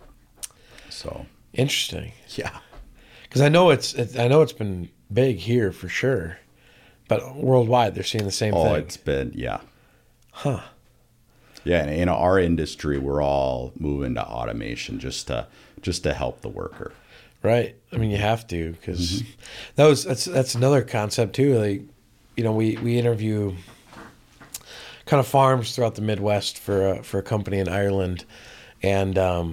Speaker 2: So
Speaker 1: interesting.
Speaker 2: yeah.
Speaker 1: Because I know it's been big here for sure, but worldwide they're seeing the same thing.
Speaker 2: Oh, it's been, yeah.
Speaker 1: Huh.
Speaker 2: Yeah, and in our industry, we're all moving to automation just to help the worker.
Speaker 1: Right. I mean, you have to, because that's another concept too. Like, we interview kind of farms throughout the Midwest for a company in Ireland, and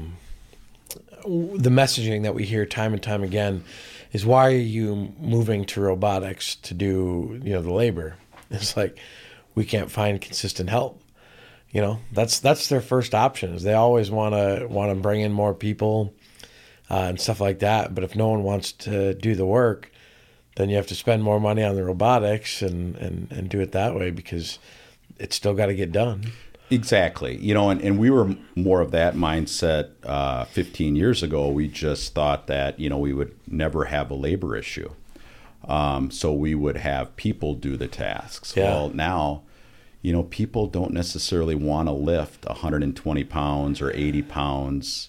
Speaker 1: the messaging that we hear time and time again is, why are you moving to robotics to do the labor? It's like, we can't find consistent help. That's their first option. Is they always want to bring in more people and stuff like that. But if no one wants to do the work, then you have to spend more money on the robotics and do it that way, because it's still got to get done.
Speaker 2: Exactly. And we were more of that mindset 15 years ago. We just thought that, we would never have a labor issue. So we would have people do the tasks.
Speaker 1: Yeah.
Speaker 2: Well, now, people don't necessarily want to lift 120 pounds or 80 pounds.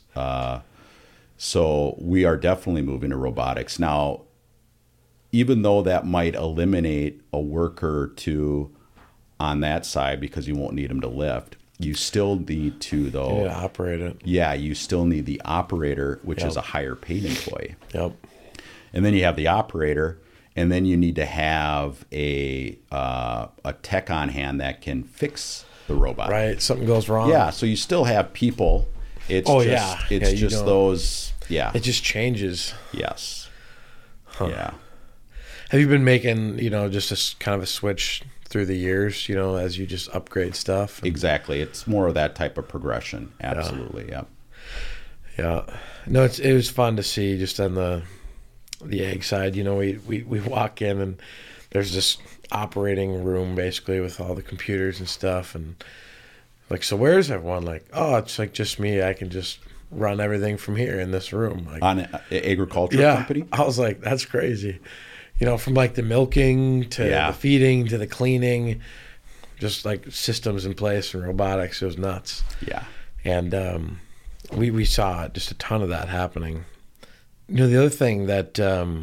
Speaker 2: So we are definitely moving to robotics. Now, even though that might eliminate a worker or two on that side, because you won't need them to lift, you still need to, though.
Speaker 1: Yeah, operate it.
Speaker 2: Yeah, you still need the operator, which is a higher paid employee.
Speaker 1: Yep.
Speaker 2: And then you have the operator, and then you need to have a tech on hand that can fix the robot.
Speaker 1: Right. Something goes wrong.
Speaker 2: Yeah. So you still have people. It's just those. Yeah.
Speaker 1: It just changes.
Speaker 2: Yes.
Speaker 1: Huh.
Speaker 2: Yeah.
Speaker 1: Have you been making, just a kind of a switch through the years, as you just upgrade stuff?
Speaker 2: Exactly. It's more of that type of progression. Absolutely. Yeah.
Speaker 1: Yeah. No, it was fun to see just on the egg side. We walk in and there's this operating room basically with all the computers and stuff, and like, so where's everyone? Like, oh, it's like just me. I can just run everything from here in this room. Like,
Speaker 2: on an agricultural company?
Speaker 1: I was like, that's crazy. From like the milking to the feeding to the cleaning, just like systems in place and robotics. It was nuts.
Speaker 2: Yeah.
Speaker 1: And we saw just a ton of that happening. The other thing that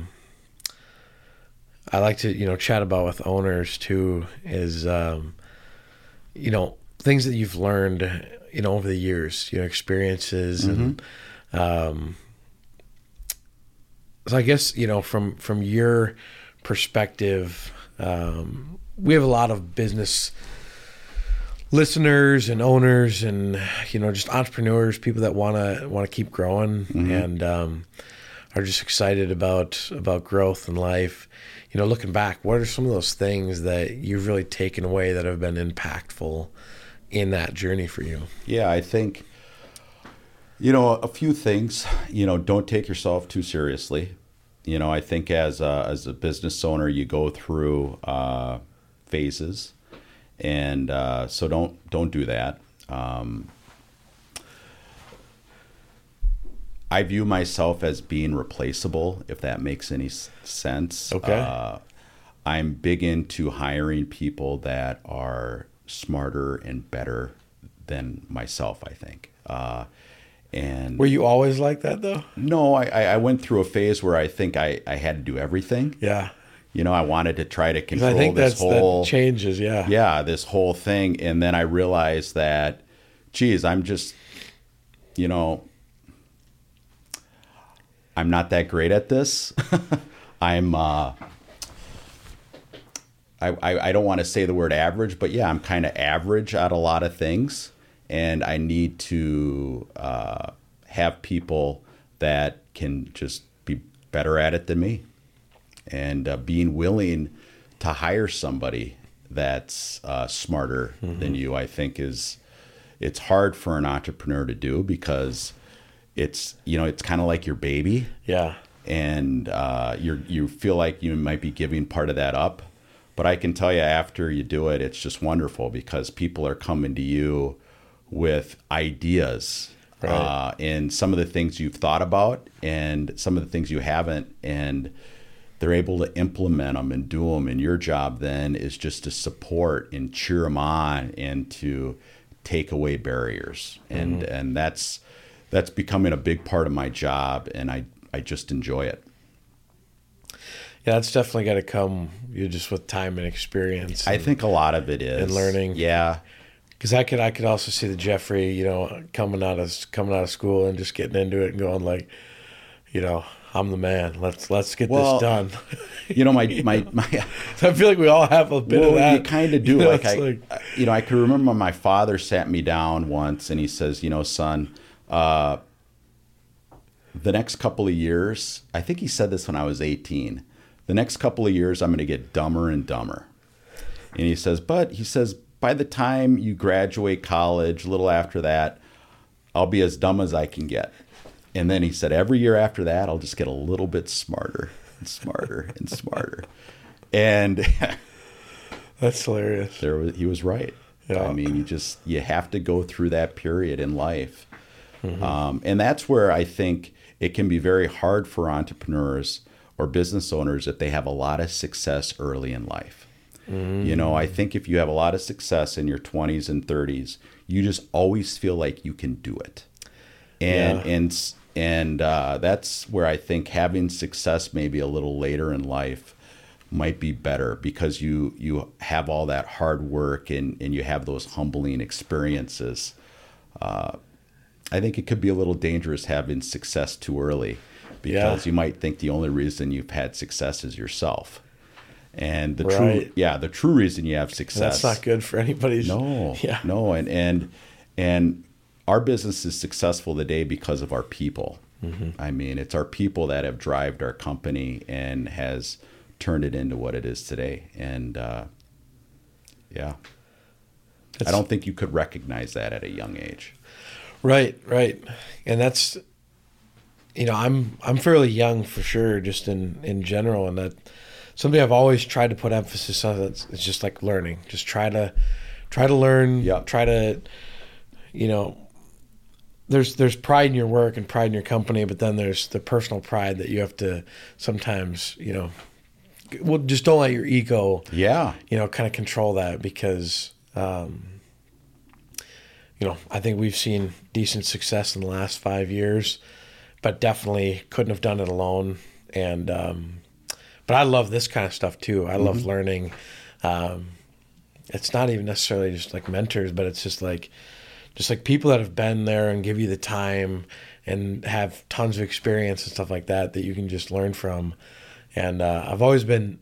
Speaker 1: I like to, chat about with owners too is, things that you've learned, over the years, experiences. And so I guess, from your perspective, we have a lot of business listeners and owners and, just entrepreneurs, people that want to keep growing and are just excited about growth in life. Looking back, what are some of those things that you've really taken away that have been impactful in that journey for you?
Speaker 2: Yeah, I think, a few things. Don't take yourself too seriously. I think as a business owner, you go through phases, and so don't do that. I view myself as being replaceable, if that makes any sense.
Speaker 1: Okay.
Speaker 2: I'm big into hiring people that are smarter and better than myself, I think. And
Speaker 1: were you always like that though?
Speaker 2: No, I went through a phase where I think I had to do everything.
Speaker 1: Yeah.
Speaker 2: I wanted to try to control
Speaker 1: I think
Speaker 2: this whole
Speaker 1: that changes. Yeah.
Speaker 2: Yeah, this whole thing, and then I realized that, geez, I'm just, I'm not that great at this. I'm I don't want to say the word average, but yeah, I'm kind of average at a lot of things, and I need to have people that can just be better at it than me, and being willing to hire somebody that's smarter than you, I think it's hard for an entrepreneur to do, because it's kind of like your baby.
Speaker 1: Yeah.
Speaker 2: And you feel like you might be giving part of that up. But I can tell you, after you do it, it's just wonderful, because people are coming to you with ideas,
Speaker 1: right,
Speaker 2: and some of the things you've thought about and some of the things you haven't, and they're able to implement them and do them. And your job then is just to support and cheer them on and to take away barriers. And that's that's becoming a big part of my job, and I just enjoy it.
Speaker 1: Yeah, that's definitely got to come just with time and experience.
Speaker 2: I think a lot of it is.
Speaker 1: And learning.
Speaker 2: Yeah.
Speaker 1: Because I could also see the Jeffrey, coming out of school and just getting into it and going like, I'm the man. Let's get this done.
Speaker 2: My
Speaker 1: So I feel like we all have a bit of that.
Speaker 2: You kind of do. I can remember my father sat me down once and he says, son, the next couple of years, I think he said this when I was 18, the next couple of years I'm going to get dumber and dumber. And he says, by the time you graduate college, a little after that, I'll be as dumb as I can get. And then he said, every year after that, I'll just get a little bit smarter and smarter and smarter. And
Speaker 1: that's hilarious.
Speaker 2: He was right. Yeah. I mean, you have to go through that period in life. Mm-hmm. And that's where I think it can be very hard for entrepreneurs or business owners if they have a lot of success early in life. Mm. I think if you have a lot of success in your 20s and 30s, you just always feel like you can do it. And that's where I think having success maybe a little later in life might be better, because you have all that hard work and you have those humbling experiences. I think it could be a little dangerous having success too early, because you might think the only reason you've had success is yourself. And the true reason you have success.
Speaker 1: That's not good for anybody's.
Speaker 2: No. And our business is successful today because of our people. Mm-hmm. I mean, it's our people that have driven our company and has turned it into what it is today. And I don't think you could recognize that at a young age.
Speaker 1: Right. And that's, I'm fairly young for sure, just in general, and that something I've always tried to put emphasis on. It's just like learning. Just try to learn.
Speaker 2: Yep.
Speaker 1: Try to, there's pride in your work and pride in your company, but then there's the personal pride that you have to sometimes, just don't let your ego, kind of control that, because, I think we've seen decent success in the last 5 years, but definitely couldn't have done it alone. And, but I love this kind of stuff too. I love learning. It's not even necessarily just like mentors, but it's just like people that have been there and give you the time and have tons of experience and stuff like that you can just learn from. And I've always been,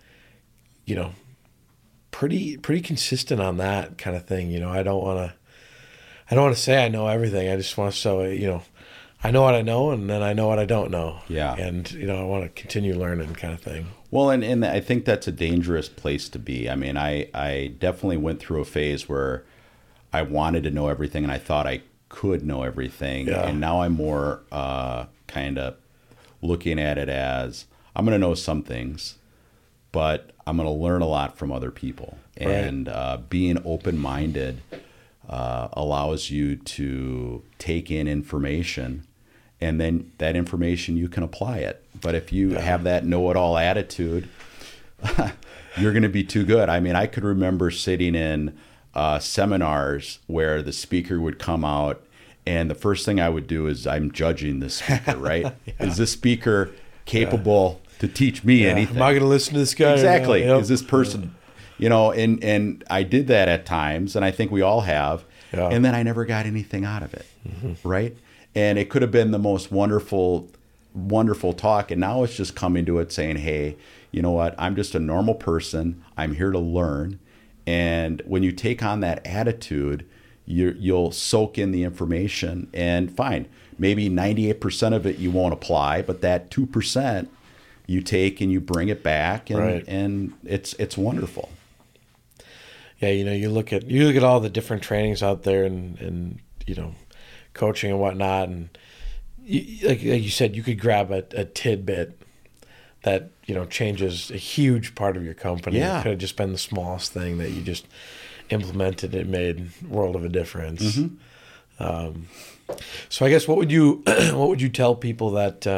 Speaker 1: pretty consistent on that kind of thing. I don't want to say I know everything. I just want to say, I know what I know, and then I know what I don't know.
Speaker 2: Yeah.
Speaker 1: And, I want to continue learning kind of thing.
Speaker 2: Well, and I think that's a dangerous place to be. I mean, I definitely went through a phase where I wanted to know everything and I thought I could know everything. Yeah. And now I'm more kind of looking at it as I'm going to know some things, but I'm going to learn a lot from other people. Right. And being open-minded allows you to take in information, and then that information you can apply it. But if you have that know-it-all attitude, you're going to be too good. I mean, I could remember sitting in seminars where the speaker would come out, and the first thing I would do is I'm judging the speaker, right? Is this speaker capable to teach me anything?
Speaker 1: Am I going to listen to this guy?
Speaker 2: Exactly. Yep. Is this person... and I did that at times, and I think we all have, and then I never got anything out of it, right? And it could have been the most wonderful talk, and now it's just coming to it saying, hey, you know what? I'm just a normal person. I'm here to learn. And when you take on that attitude, you'll soak in the information, and fine, maybe 98% of it you won't apply, but that 2% you take and you bring it back, and it's wonderful.
Speaker 1: Yeah, you look at all the different trainings out there, and coaching and whatnot, and like you said, you could grab a tidbit that changes a huge part of your company.
Speaker 2: Yeah.
Speaker 1: It could have just been the smallest thing that you just implemented. It made a world of a difference. Mm-hmm. So I guess what would you tell people that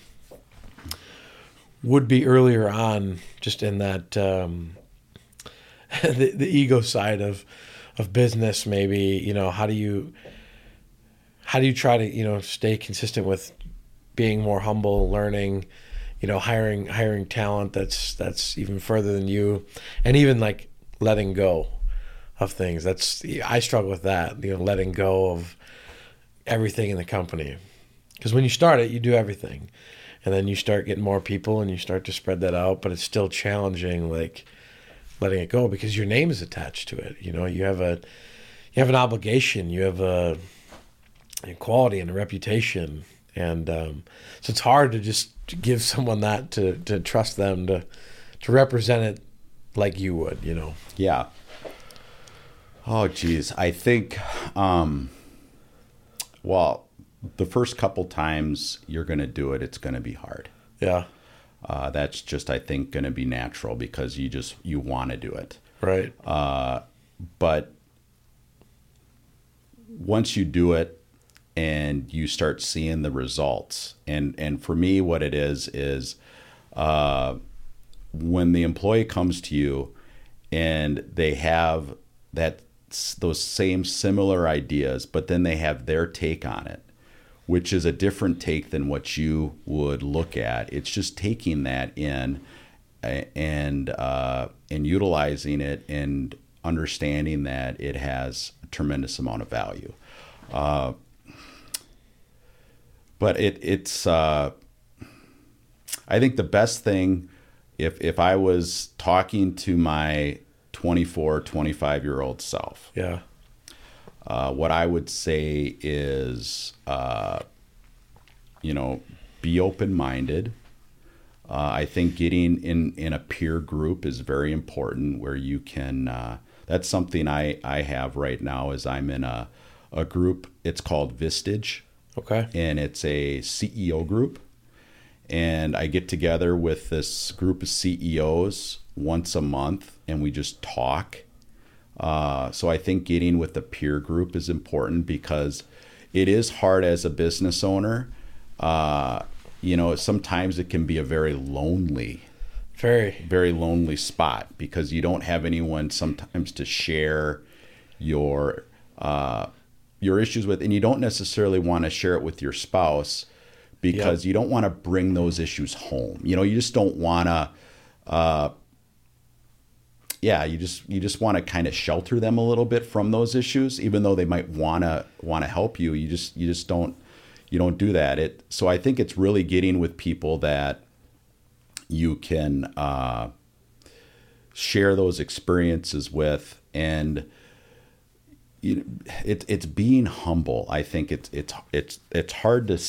Speaker 1: would be earlier on, just in that the ego side of business, maybe, how do how do you try to, stay consistent with being more humble, learning, hiring talent that's even further than you, and even like letting go of things. I struggle with that, letting go of everything in the company. Because when you start it, you do everything. And then you start getting more people and you start to spread that out, but it's still challenging, like letting it go because your name is attached to it. You have an obligation, you have a quality and a reputation. And so it's hard to just give someone that to trust them to represent it like you would,
Speaker 2: Yeah. Oh, geez. I think, well, the first couple times you're going to do it, it's going to be hard.
Speaker 1: Yeah.
Speaker 2: That's just, I think, going to be natural because you want to do it.
Speaker 1: Right.
Speaker 2: But once you do it and you start seeing the results, and for me, what it is when the employee comes to you and they have those same similar ideas, but then they have their take on it, which is a different take than what you would look at. It's just taking that in and utilizing it and understanding that it has a tremendous amount of value. But it's I think the best thing, if I was talking to my 24, 25-year-old self,
Speaker 1: yeah,
Speaker 2: what I would say is, be open-minded. I think getting in a peer group is very important where you can, that's something I have right now is I'm in a group. It's called Vistage.
Speaker 1: Okay.
Speaker 2: And it's a CEO group. And I get together with this group of CEOs once a month and we just talk. So I think getting with the peer group is important because it is hard as a business owner. Sometimes it can be a very lonely, very lonely spot because you don't have anyone sometimes to share your issues with, and you don't necessarily want to share it with your spouse because you don't want to bring those issues home. You just don't want to, you just want to kind of shelter them a little bit from those issues, even though they might want to help you. You just don't do that. So I think it's really getting with people that you can share those experiences with, and it's being humble. I think it's hard to,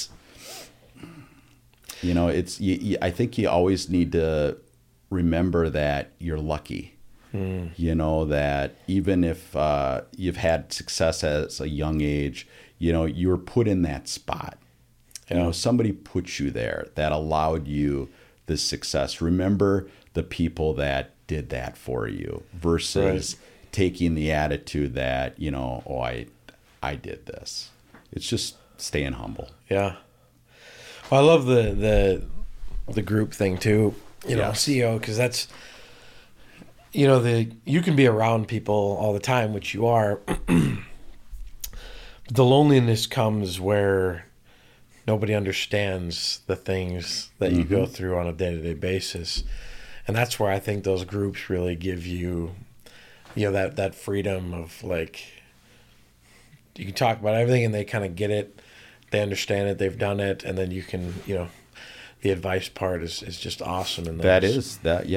Speaker 2: I think you always need to remember that you're lucky. That even if you've had success at a young age, you were put in that spot. Somebody put you there that allowed you this success. Remember the people that did that for you versus taking the attitude that, I did this. It's just staying humble.
Speaker 1: Yeah. Well, I love the group thing too, CEO, because that's, you can be around people all the time, which you are. The loneliness comes where nobody understands the things that you go through on a day-to-day basis. And that's where I think those groups really give you, that freedom of like, you can talk about everything and they kind of get it. They understand it. They've done it. And then you can, the advice part is just awesome. And
Speaker 2: it's,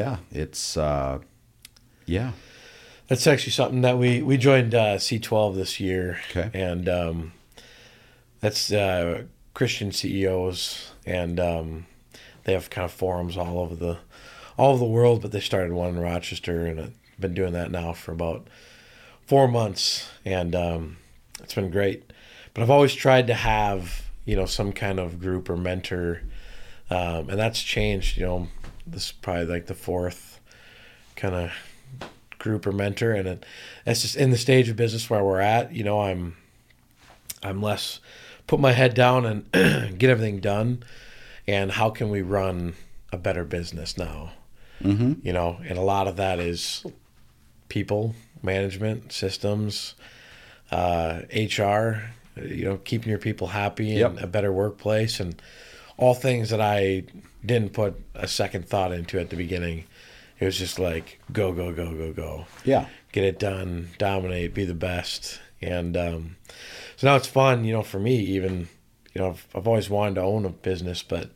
Speaker 1: That's actually something that we joined C12 this year.
Speaker 2: Okay.
Speaker 1: And that's Christian CEOs, and they have kind of forums all over the world, but they started one in Rochester, and I've been doing that now for about 4 months, and it's been great. But I've always tried to have, some kind of group or mentor, and that's changed. This is probably like the fourth kind of group or mentor, and that's just in the stage of business where we're at. I'm less put my head down and get everything done, and how can we run a better business now? And a lot of that is people management, systems, HR, keeping your people happy and a better workplace, and all things that I didn't put a second thought into at the beginning. It was just like, go, go, go, go, go.
Speaker 2: Yeah.
Speaker 1: Get it done, dominate, be the best. And so now it's fun, for me even, I've always wanted to own a business, but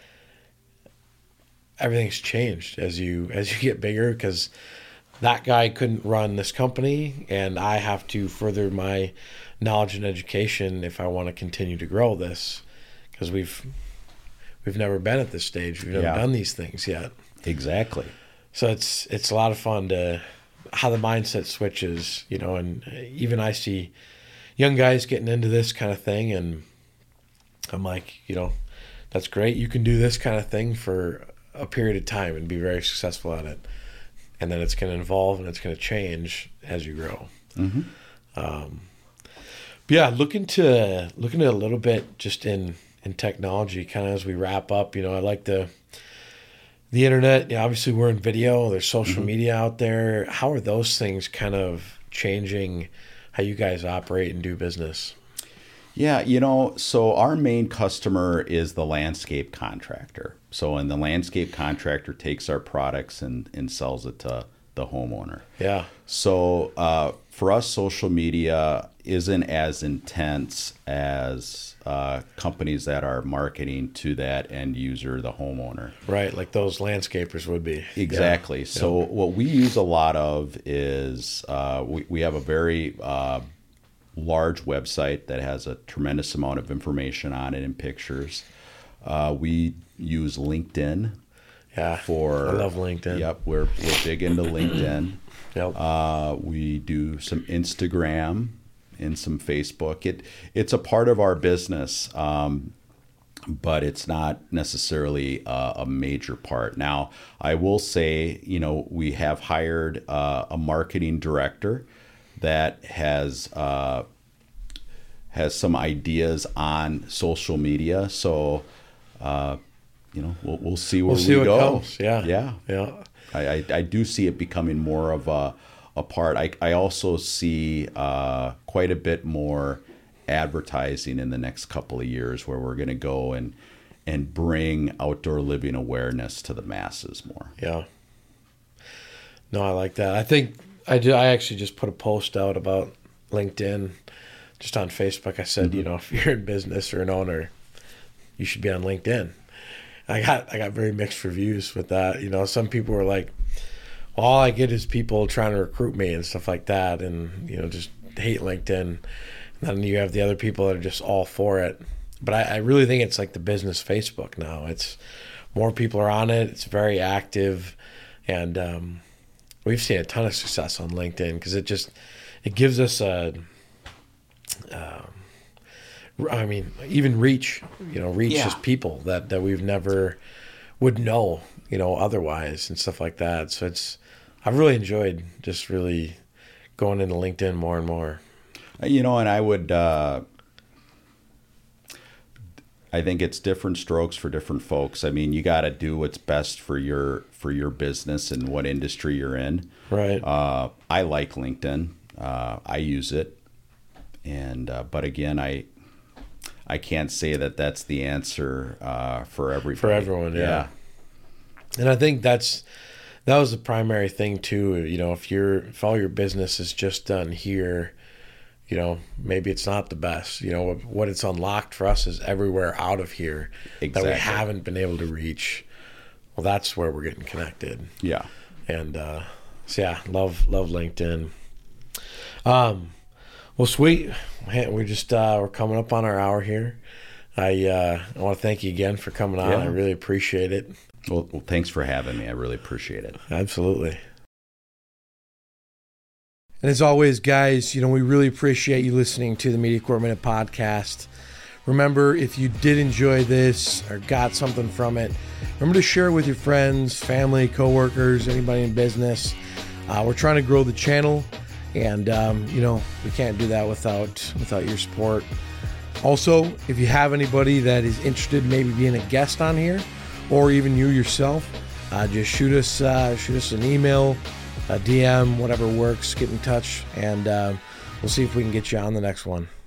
Speaker 1: everything's changed as you get bigger, because that guy couldn't run this company, and I have to further my knowledge and education if I want to continue to grow this, because we've never been at this stage. We've never done these things yet.
Speaker 2: Exactly.
Speaker 1: So it's a lot of fun to how the mindset switches, and even I see young guys getting into this kind of thing, and I'm like, that's great. You can do this kind of thing for a period of time and be very successful at it. And then it's going to evolve and it's going to change as you grow.
Speaker 2: Mm-hmm.
Speaker 1: But yeah, looking to a little bit just in technology, kind of as we wrap up. I like the internet. Obviously we're in video. There's social media out there. How are those things kind of changing how you guys operate and do business?
Speaker 2: Yeah, so our main customer is the landscape contractor. So, and the landscape contractor takes our products and sells it to the homeowner.
Speaker 1: Yeah.
Speaker 2: So for us, social media isn't as intense as companies that are marketing to that end user, the homeowner.
Speaker 1: Right, like those landscapers would be.
Speaker 2: Exactly. Yeah. So what we use a lot of is we have a very large website that has a tremendous amount of information on it and pictures. We use LinkedIn.
Speaker 1: Yeah,
Speaker 2: I
Speaker 1: love LinkedIn.
Speaker 2: Yep, we're big into LinkedIn.
Speaker 1: Yep.
Speaker 2: We do some Instagram and some Facebook. It's a part of our business, but it's not necessarily a major part. Now, I will say, we have hired a marketing director that has some ideas on social media. So, we'll see where we go.
Speaker 1: Comes. Yeah.
Speaker 2: I do see it becoming more of a part. I also see quite a bit more advertising in the next couple of years, where we're going to go and bring outdoor living awareness to the masses more.
Speaker 1: Yeah. No, I like that. I think I actually just put a post out about LinkedIn just on Facebook. I said, if you're in business or an owner, you should be on LinkedIn. I got very mixed reviews with that. Some people were like, well, all I get is people trying to recruit me and stuff like that, and just hate LinkedIn. And then you have the other people that are just all for it. But I really think it's like the business Facebook now. It's more people are on it. It's very active, and we've seen a ton of success on LinkedIn because it gives us even reach. Just people that we've never would know, otherwise and stuff like that. So I've really enjoyed just really going into LinkedIn more and more.
Speaker 2: And I would, I think it's different strokes for different folks. I mean, you got to do what's best for your business and what industry you're in.
Speaker 1: Right.
Speaker 2: I like LinkedIn. I use it, and but again, I can't say that that's the answer for everybody.
Speaker 1: For everyone, yeah. And I think that was the primary thing too. If all your business is just done here, maybe it's not the best. What it's unlocked for us is everywhere out of here that we haven't been able to reach. Well, that's where we're getting connected.
Speaker 2: Yeah.
Speaker 1: And so yeah, love LinkedIn. Well, sweet. We're coming up on our hour here. I want to thank you again for coming on. I really appreciate it.
Speaker 2: Well, thanks for having me. I really appreciate it.
Speaker 1: Absolutely. And as always, guys, we really appreciate you listening to the Media Corp Minute podcast. Remember, if you did enjoy this or got something from it, remember to share it with your friends, family, coworkers, anybody in business. We're trying to grow the channel, and we can't do that without your support. Also, if you have anybody that is interested in maybe being a guest on here, or even you yourself, just shoot us an email, a DM, whatever works. Get in touch, and we'll see if we can get you on the next one.